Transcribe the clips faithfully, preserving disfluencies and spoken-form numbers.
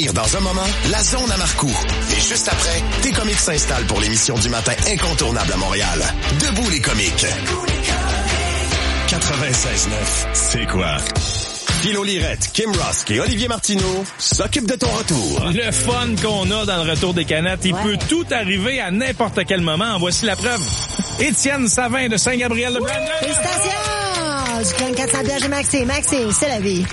revenir dans un moment, la zone à Marcoux. Et juste après, tes comiques s'installent pour l'émission du matin incontournable à Montréal. Debout les comiques. quatre-vingt-seize neuf, c'est quoi? Philo Lirette, Kim Rusk et Olivier Martineau s'occupent de ton retour. Le fun qu'on a dans le retour des canettes, il ouais. peut tout arriver à n'importe quel moment. En voici la preuve. Étienne Savin de Saint-Gabriel-de-Brandon. Félicitations! Du clan quatre cents bières chez Maxime. Maxime, c'est la vie.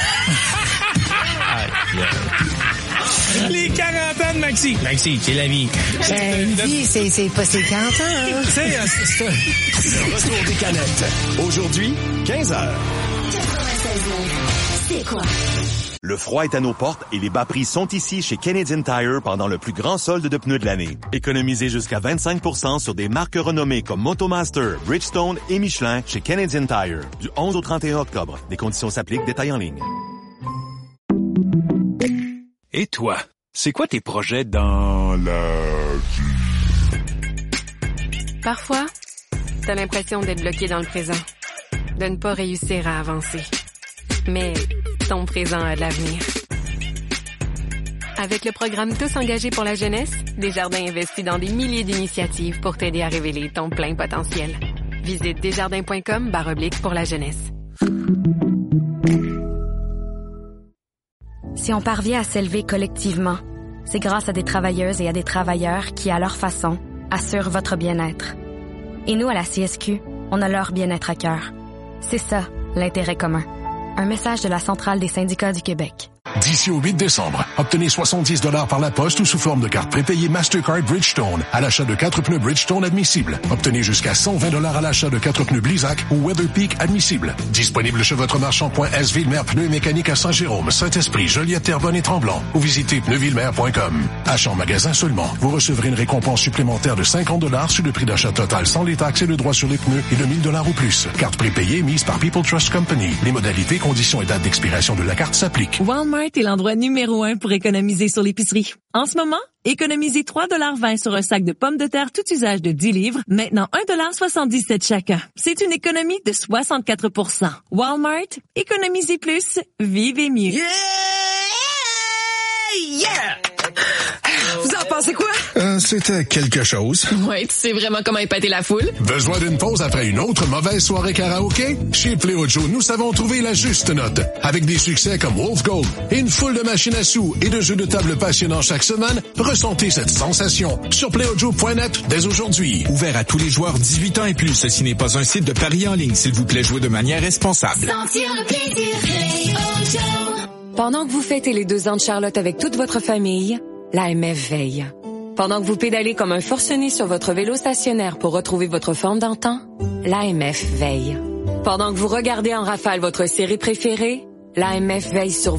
Les quarante ans de Maxi. Maxi, c'est la vie. Ben, une vie, c'est, c'est pas ses quarante ans. Hein? C'est, c'est ça. Le retour des canettes. Aujourd'hui, quinze heures. C'est quoi? Le froid est à nos portes et les bas prix sont ici chez Canadian Tire pendant le plus grand solde de pneus de l'année. Économisez jusqu'à vingt-cinq pour cent sur des marques renommées comme Motomaster, Bridgestone et Michelin chez Canadian Tire. Du onze au trente et un octobre. Des conditions s'appliquent, détails en ligne. Et toi, c'est quoi tes projets dans la vie? Parfois, t'as l'impression d'être bloqué dans le présent, de ne pas réussir à avancer. Mais ton présent a de l'avenir. Avec le programme Tous engagés pour la jeunesse, Desjardins investit dans des milliers d'initiatives pour t'aider à révéler ton plein potentiel. Visite desjardins.com barre oblique pour la jeunesse. Si on parvient à s'élever collectivement, c'est grâce à des travailleuses et à des travailleurs qui, à leur façon, assurent votre bien-être. Et nous, à la C S Q, on a leur bien-être à cœur. C'est ça, l'intérêt commun. Un message de la Centrale des syndicats du Québec. D'ici au huit décembre, obtenez soixante-dix dollars par la poste ou sous forme de carte prépayée Mastercard Bridgestone à l'achat de quatre pneus Bridgestone admissibles. Obtenez jusqu'à cent vingt dollars à l'achat de quatre pneus Blizzak ou Weatherpeak admissibles. Disponible chez votre marchand point S Villemer Pneus et Mécanique à Saint-Jérôme, Saint-Esprit, Joliette, Terrebonne et Tremblant ou visitez pneus villemer point com. Achat en magasin seulement. Vous recevrez une récompense supplémentaire de cinquante dollars sur le prix d'achat total sans les taxes et le droit sur les pneus et de mille dollars ou plus. Carte prépayée mise par People Trust Company. Les modalités, conditions et dates d'expiration de la carte s'appliquent. Walmart est l'endroit numéro un pour économiser sur l'épicerie. En ce moment, économisez trois dollars vingt sur un sac de pommes de terre tout usage de dix livres, maintenant un dollar soixante-dix-sept chacun. C'est une économie de soixante-quatre pour cent. Walmart, économisez plus, vivez mieux. Yeah! Yeah! Vous en pensez quoi? Euh, c'était quelque chose. Ouais, tu sais vraiment comment épater la foule. Besoin d'une pause après une autre mauvaise soirée karaoké? Chez Pléo Joe, nous savons trouver la juste note. Avec des succès comme Wolf Gold et une foule de machines à sous et de jeux de table passionnants chaque semaine, ressentez cette sensation sur pléo joe point net dès aujourd'hui. Ouvert à tous les joueurs dix-huit ans et plus. Ceci n'est pas un site de paris en ligne. S'il vous plaît, jouez de manière responsable. Sentir le plaisir, Pléo Joe. Pendant que vous fêtez les deux ans de Charlotte avec toute votre famille, l'A M F veille. Pendant que vous pédalez comme un forcené sur votre vélo stationnaire pour retrouver votre forme d'antan, l'A M F veille. Pendant que vous regardez en rafale votre série préférée, l'A M F veille sur